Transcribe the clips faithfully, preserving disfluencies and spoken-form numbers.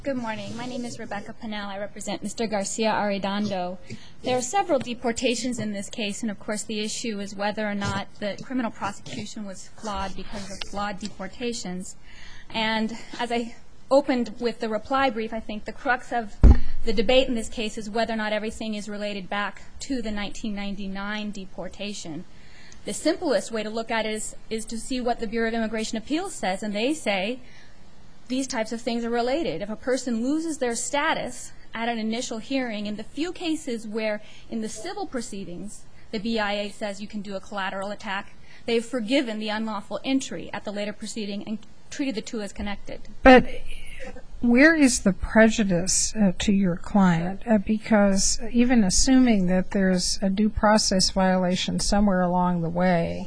Good morning. My name is Rebecca Pennell. I represent Mister Garcia Arredondo. There are several deportations in this case, and of course the issue is whether or not the criminal prosecution was flawed because of flawed deportations. And as I opened with the reply brief, I think the crux of the debate in this case is whether or not everything is related back to the nineteen ninety-nine deportation. The simplest way to look at it is, is to see what the Bureau of Immigration Appeals says, and they say these types of things are related. If a person loses their status at an initial hearing, in the few cases where in the civil proceedings the B I A says you can do a collateral attack, they've forgiven the unlawful entry at the later proceeding and treated the two as connected. But where is the prejudice uh, to your client? Uh, because even assuming that there's a due process violation somewhere along the way,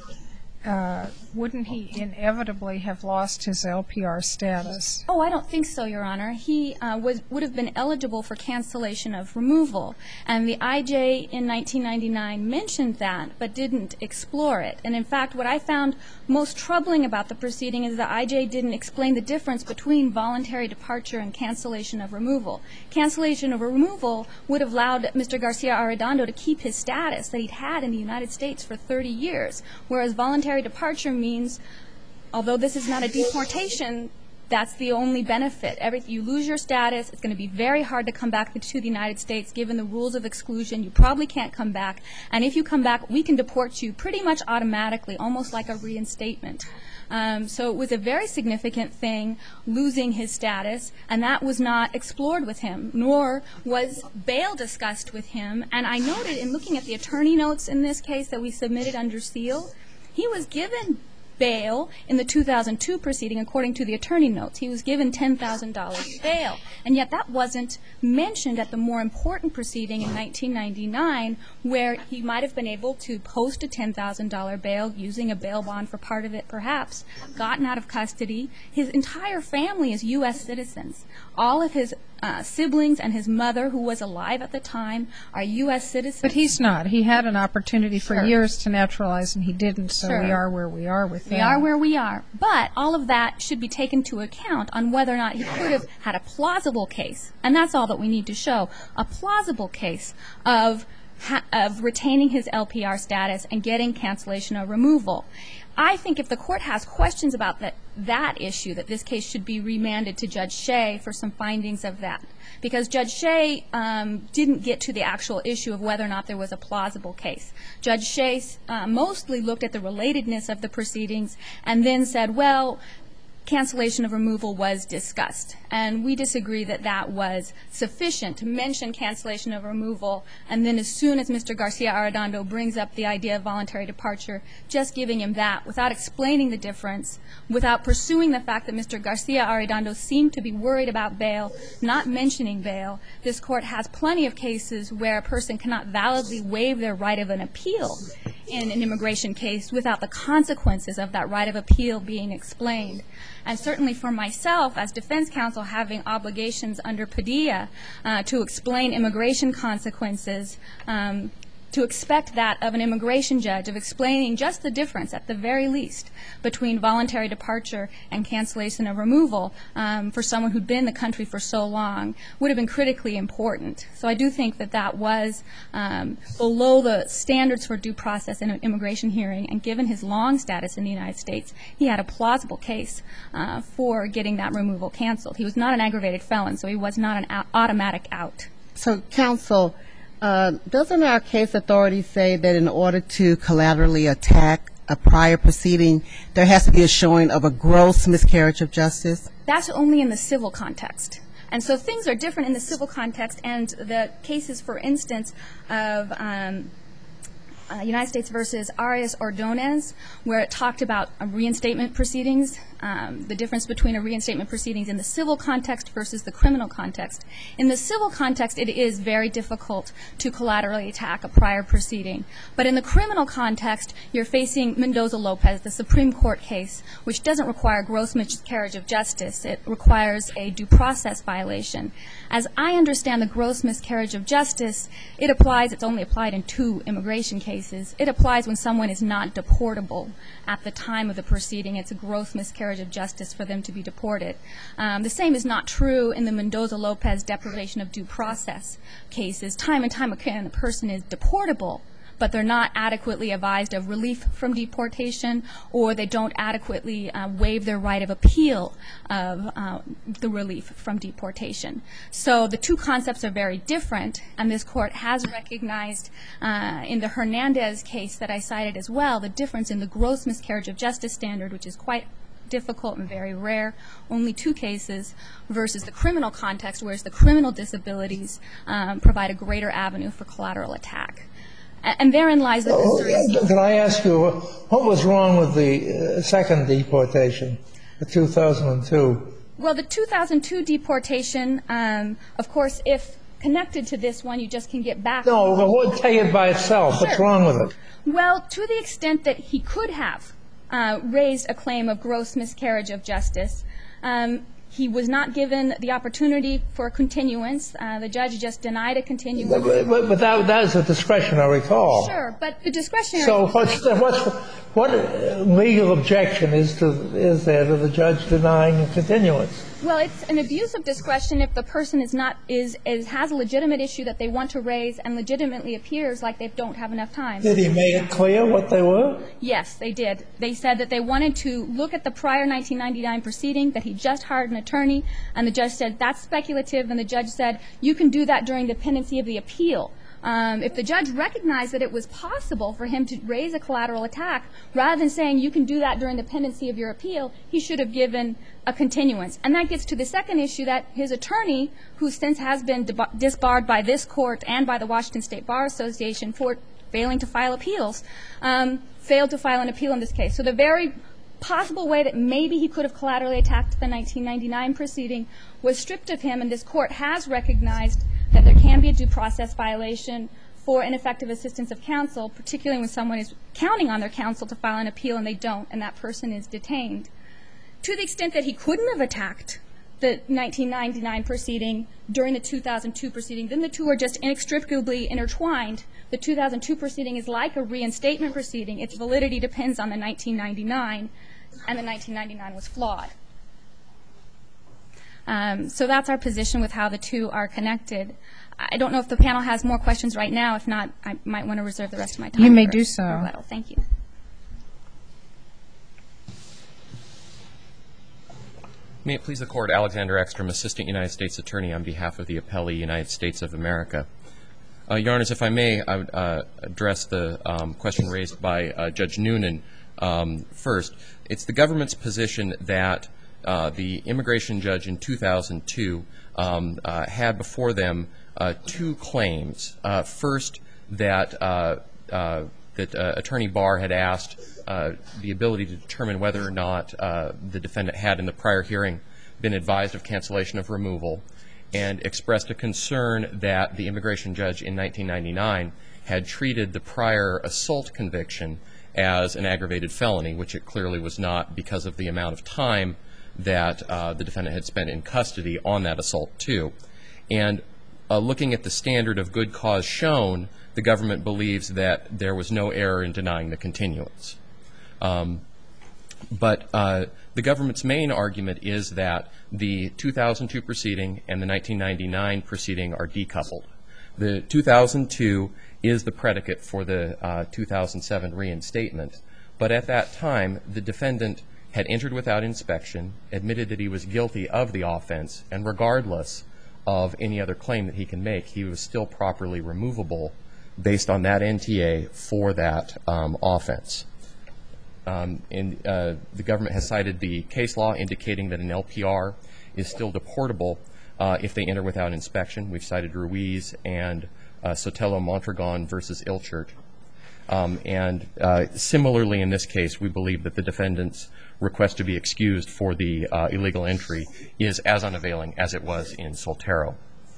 uh, wouldn't he inevitably have lost his L P R status? Oh, I don't think so, Your Honor. He uh, was, would have been eligible for cancellation of removal, and the I J in nineteen ninety-nine mentioned that but didn't explore it. And in fact, what I found most troubling about the proceeding is the I J didn't explain the difference between voluntary departure and cancellation of removal. Cancellation of removal would have allowed Mister Garcia Arredondo to keep his status that he'd had in the United States for thirty years, whereas voluntary departure means, although this is not a deportation, that's the only benefit. Every, you lose your status, it's going to be very hard to come back to the United States given the rules of exclusion. You probably can't come back, and if you come back, we can deport you pretty much automatically, almost like a reinstatement. Um, so it was a very significant thing, losing his status, and that was not explored with him, nor was bail discussed with him. And I noted in looking at the attorney notes in this case that we submitted under seal, he was given bail in the two thousand two proceeding according to the attorney notes. He was given ten thousand dollars bail, and yet that wasn't mentioned at the more important proceeding in nineteen ninety-nine, where he might have been able to post a ten thousand dollars bail using a bail bond for part of it perhaps, gotten out of custody. His entire family is U S citizens. All of his Uh, siblings and his mother, who was alive at the time, are U S citizens. But he's not. He had an opportunity for Sure. years to naturalize, and he didn't, so Sure. we are where we are with that. We are where we are. But all of that should be taken into account on whether or not he could have had a plausible case, and that's all that we need to show, a plausible case of, ha of retaining his L P R status and getting cancellation or removal. I think if the court has questions about that, that issue, that this case should be remanded to Judge Shea for some findings of that. Because Judge Shea um, didn't get to the actual issue of whether or not there was a plausible case. Judge Shea uh, mostly looked at the relatedness of the proceedings and then said, well, cancellation of removal was discussed. And we disagree that that was sufficient to mention cancellation of removal, and then as soon as Mister Garcia Arredondo brings up the idea of voluntary departure, just giving him that without explaining the difference, without pursuing the fact that Mister Garcia Arredondo seemed to be worried about bail, not mentioning bail. This court has plenty of cases where a person cannot validly waive their right of an appeal in an immigration case without the consequences of that right of appeal being explained. And certainly for myself, as defense counsel, having obligations under Padilla uh, to explain immigration consequences, um, to expect that of an immigration judge, of explaining just the difference, at the very least, between voluntary departure and cancellation of removal um, for someone who'd been in the country for so long, would have been critically important. So I do think that that was um, below the standards for due process in an immigration hearing, and given his long status in the United States, he had a plausible case uh, for getting that removal canceled. He was not an aggravated felon, so he was not an au- automatic out. So, counsel, Uh, doesn't our case authority say that in order to collaterally attack a prior proceeding, there has to be a showing of a gross miscarriage of justice? That's only in the civil context. And so things are different in the civil context, and the cases, for instance, of um, uh, United States versus Arias Ordonez, where it talked about uh, reinstatement proceedings, um, the difference between a reinstatement proceedings in the civil context versus the criminal context. In the civil context, it is very difficult to collaterally attack a prior proceeding. But in the criminal context, you're facing Mendoza-Lopez, the Supreme Court case, which doesn't require gross miscarriage of justice. It requires a due process violation. As I understand the gross miscarriage of justice, it applies, it's only applied in two immigration cases. It applies when someone is not deportable at the time of the proceeding. It's a gross miscarriage miscarriage of justice for them to be deported. Um, the same is not true in the Mendoza-Lopez deprivation of due process cases. Time and time again, a person is deportable, but they're not adequately advised of relief from deportation, or they don't adequately uh, waive their right of appeal of uh, the relief from deportation. So the two concepts are very different, and this court has recognized uh, in the Hernandez case that I cited as well the difference in the gross miscarriage of justice standard, which is quite difficult and very rare, only two cases, versus the criminal context, whereas the criminal disabilities um, provide a greater avenue for collateral attack. And therein lies the mystery. Can I ask you, what was wrong with the uh, second deportation, the two thousand two? Well, the two thousand two deportation, um, of course, if connected to this one, you just can get back. No, but what, take it by itself. Sure. What's wrong with it? Well, to the extent that he could have uh, raised a claim of gross miscarriage of justice, um, he was not given the opportunity for a continuance. Uh, the judge just denied a continuance. But, but, but that, that is a discretionary call. Sure, but the discretionary. So what's the, what's what legal objection is to is there to the judge denying a continuance? Well, it's an abuse of discretion if the person is not is, is has a legitimate issue that they want to raise and legitimately appears like they don't have enough time. Did he make it clear what they were? Yes, they did. They said that they wanted to look at the prior nineteen ninety-nine proceeding, that he just hired an attorney, and the judge said that's speculative, and the judge said you can do that during the pendency of the appeal. Um, if the judge recognized that it was possible for him to raise a collateral attack, rather than saying you can do that during the pendency of your appeal, he should have given a continuance. And that gets to the second issue, that his attorney, who since has been disbarred by this court and by the Washington State Bar Association for failing to file appeals, um, failed to file an appeal in this case. So the very possible way that maybe he could have collaterally attacked the nineteen ninety-nine proceeding was stripped of him, and this court has recognized that there can be a due process violation for ineffective assistance of counsel, particularly when someone is counting on their counsel to file an appeal and they don't, and that person is detained. To the extent that he couldn't have attacked the nineteen ninety-nine proceeding during the two thousand two proceeding, then the two are just inextricably intertwined. The two thousand two proceeding is like a reinstatement proceeding. Its validity depends on the nineteen ninety-nine, and the nineteen ninety-nine was flawed. Um, so that's our position with how the two are connected. I don't know if the panel has more questions right now. If not, I might want to reserve the rest of my time. You may for do so. rebuttal. Thank you. May it please the Court, Alexander Ekstrom, Assistant United States Attorney on behalf of the appellee, United States of America. Uh, Your Honors, if I may, I would uh, address the um, question raised by uh, Judge Noonan um, first. It's the government's position that uh, the immigration judge in two thousand two um, uh, had before them uh, two claims. Uh, first, that uh, uh, that uh, Attorney Barr had asked uh, the ability to determine whether or not uh, the defendant had in the prior hearing been advised of cancellation of removal, and expressed a concern that the immigration judge in nineteen ninety-nine had treated the prior assault conviction as an aggravated felony, which it clearly was not because of the amount of time that uh, the defendant had spent in custody on that assault too. And uh, looking at the standard of good cause shown, the government believes that there was no error in denying the continuance. Um, but uh, the government's main argument is that the two thousand two proceeding and the nineteen ninety-nine proceeding are decoupled. The two thousand two is the predicate for the uh, two thousand seven reinstatement, but at that time the defendant had entered without inspection, admitted that he was guilty of the offense, and regardless of any other claim that he can make, he was still properly removable based on that N T A for that um, offense. Um, and uh, the government has cited the case law indicating that an L P R is still deportable uh, if they enter without inspection. We've cited Ruiz and uh, Sotelo Mondragon versus Ilchert. Um, and uh, similarly in this case, we believe that the defendant's request to be excused for the uh, illegal entry is as unavailing as it was in Soltero.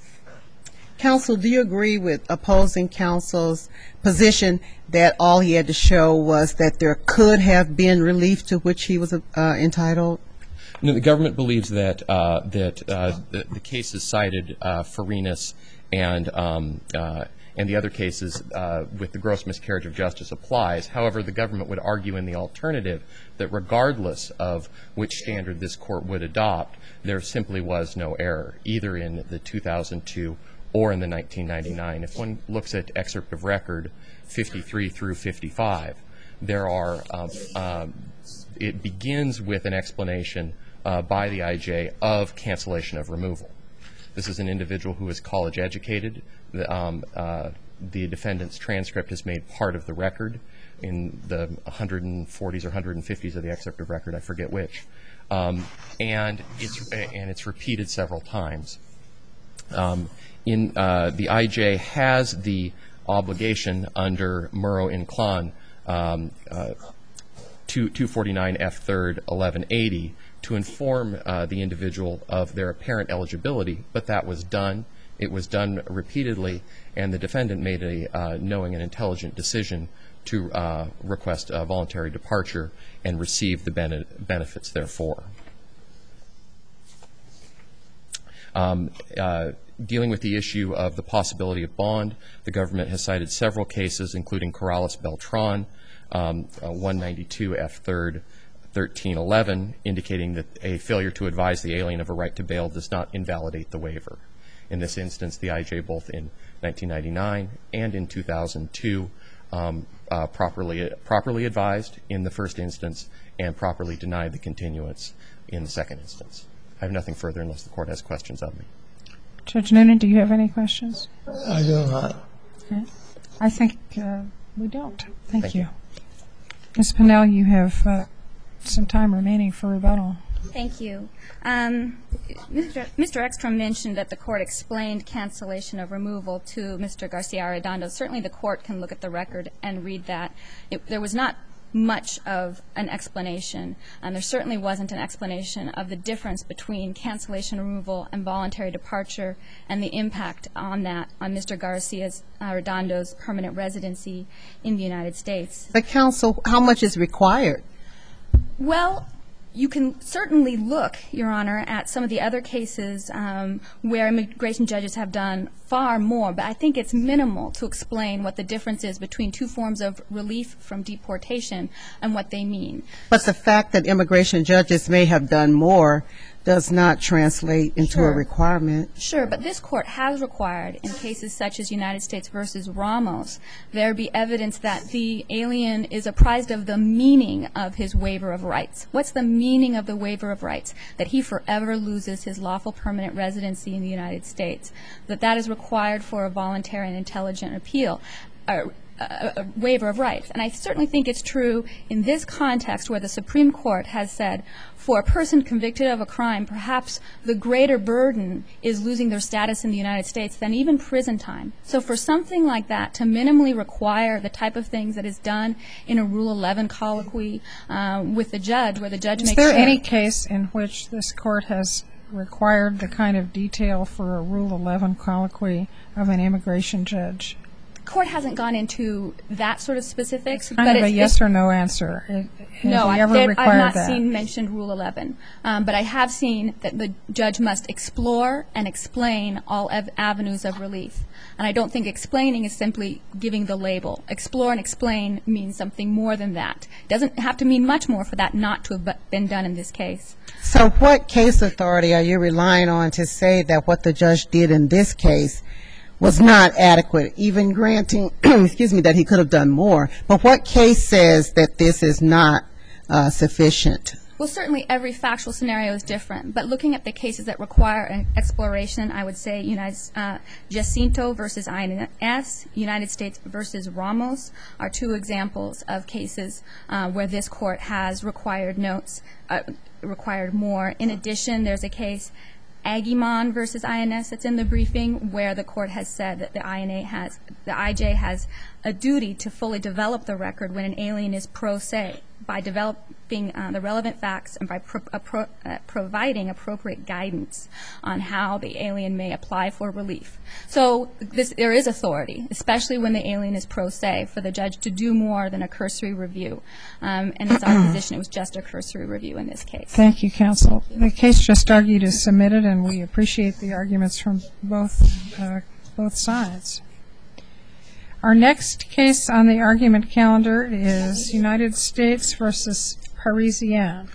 Counsel, do you agree with opposing counsel's position that all he had to show was that there could have been relief to which he was uh, entitled? No, the government believes that uh, that uh, the, the cases cited, uh, Farinas and um, uh, and the other cases uh, with the gross miscarriage of justice applies. However, the government would argue in the alternative that regardless of which standard this court would adopt, there simply was no error, either in the two thousand two or in the nineteen ninety-nine. If one looks at excerpt of record fifty-three through fifty-five, there are, um, um, it begins with an explanation uh, by the I J of cancellation of removal. This is an individual who is college educated. The, um, uh, the defendant's transcript is made part of the record in the one forties or one fifties of the excerpt of record, I forget which. Um, and it's and it's repeated several times. Um, in uh, the I J has the obligation under Murrow Inclán um, uh, two forty-nine F third eleven eighty to inform uh, the individual of their apparent eligibility, but that was done. It was done repeatedly, and the defendant made a uh, knowing and intelligent decision to uh, request a voluntary departure and receive the bene benefits therefore. Um, uh, dealing with the issue of the possibility of bond, the government has cited several cases, including Corrales-Beltran, um, uh, one ninety-two F third thirteen eleven, indicating that a failure to advise the alien of a right to bail does not invalidate the waiver. In this instance, the I J, both in nineteen ninety-nine and in two thousand two, um, uh, properly properly advised in the first instance and properly denied the continuance in the second instance. I have nothing further unless the Court has questions of me. Judge Noonan, do you have any questions? I do not. Okay. I think uh, we don't. Thank, Thank you. you. Miz Pinnell, you have uh, some time remaining for rebuttal. Thank you. Um, Mister Mister Ekstrom mentioned that the Court explained cancellation of removal to Mister Garcia-Arredondo. Certainly the Court can look at the record and read that. It, there was not much of an explanation, and there certainly wasn't an explanation of the difference between cancellation removal and voluntary departure and the impact on that on Mister Garcia-Arredondo's permanent residency in the United States. But counsel, how much is required? Well, you can certainly look, Your Honor, at some of the other cases um, where immigration judges have done far more, but I think it's minimal to explain what the difference is between two forms of relief from deportation and what they mean. But the fact that immigration judges may have done more does not translate into Sure. a requirement. Sure, but this Court has required, in cases such as United States versus Ramos, there be evidence that the alien is apprised of the meaning of his waiver of rights. What's the meaning of the waiver of rights? That he forever loses his lawful permanent residency in the United States. That that is required for a voluntary and intelligent appeal. Uh, A, a waiver of rights. And I certainly think it's true in this context where the Supreme Court has said for a person convicted of a crime, perhaps the greater burden is losing their status in the United States than even prison time. So for something like that to minimally require the type of things that is done in a Rule eleven colloquy um, with the judge, where the judge Is makes there sure. any case in which this Court has required the kind of detail for a Rule eleven colloquy of an immigration judge? Court hasn't gone into that sort of specifics, Kind but of it's, a yes it's, or no answer. It, no, have I, you ever there- required I've not that? seen mentioned Rule eleven, um, but I have seen that the judge must explore and explain all av avenues of relief. And I don't think explaining is simply giving the label. Explore and explain means something more than that. It doesn't have to mean much more for that not to have been done in this case. So what case authority are you relying on to say that what the judge did in this case was not adequate, even granting, excuse me, that he could have done more? But what case says that this is not uh, sufficient? Well, certainly every factual scenario is different, but looking at the cases that require an exploration, I would say United, uh, Jacinto versus I N S, United States versus Ramos are two examples of cases uh, where this Court has required notes, uh, required more. In addition, there's a case, Aguiman versus I N S, that's in the briefing, where the Court has said that the I N A has, the I J has a duty to fully develop the record when an alien is pro se by developing uh, the relevant facts and by pro appro uh, providing appropriate guidance on how the alien may apply for relief. So this, there is authority, especially when the alien is pro se, for the judge to do more than a cursory review. Um, and it's our position it was just a cursory review in this case. Thank you, counsel. The case just argued is submitted, and we appreciate the arguments from both uh, both sides. Our next case on the argument calendar is United States versus Parisienne.